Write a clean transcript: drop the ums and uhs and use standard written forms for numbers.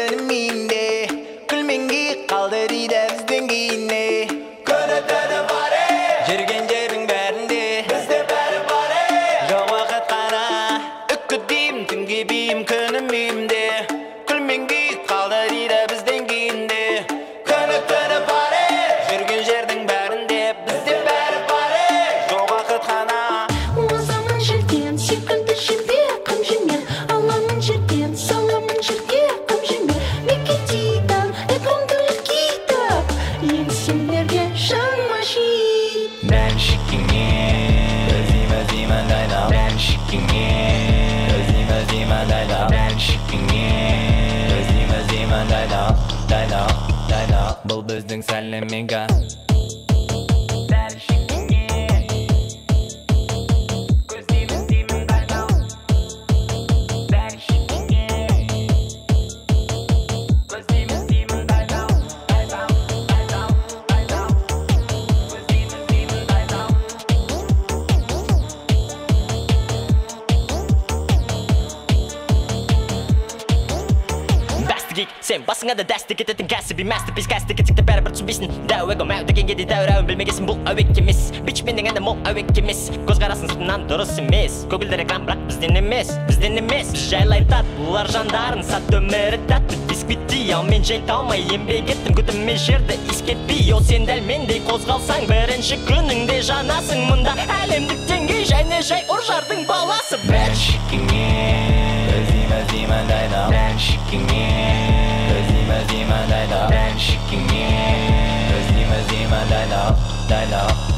күнімінде күлменге қалды дейді бізден кейінне күні түні бар жүрген жердің бәрінде бізде бәрі бар жоқ уақыт қана үкідеймін түнге бейім күнім үйімде күлменге қалды дейді бізден кейінде күні түні бар жүрген жердің бәрінде бізде бәрі бар жоқ уақыт қана Озамын жерден секілді жерде қам жемер аламын жерден саламын жерге қам жемер мекетейдан экранды кетіп еңселерге жаныма жиып Бәншікіңе өзім дайнал Бәншікіңе өзім дайнал Бәншікіңе өзім дайнал Бұл біздің сәлемега Сен басыңа да дәсті кететін кәсіби мәстіпес кәсті кетсекті бәрі бір түсінбейсің дәу эго мәу дегенге де дәу рәуін білмегесін бұл әуек емес бичменнің әнді мол әуек емес көзқарасың сыртынан дұрыс емес көгілдір экран бірақ бізден емес біз жайлай тат бұлар жандарын сат өмірі тәтті бисквитти ал мен жай талмай еңбек еттім күтіммен жерді искетпей ол сен дәл мендей қозғалсаң бірінші күніңде жанасың мұнда әлемдік деңгей және жай ұржардың баласы Бәншікіңе өзім дайнал Бәншікіңе өзім дайнал Бәншікіңе өзім дайнал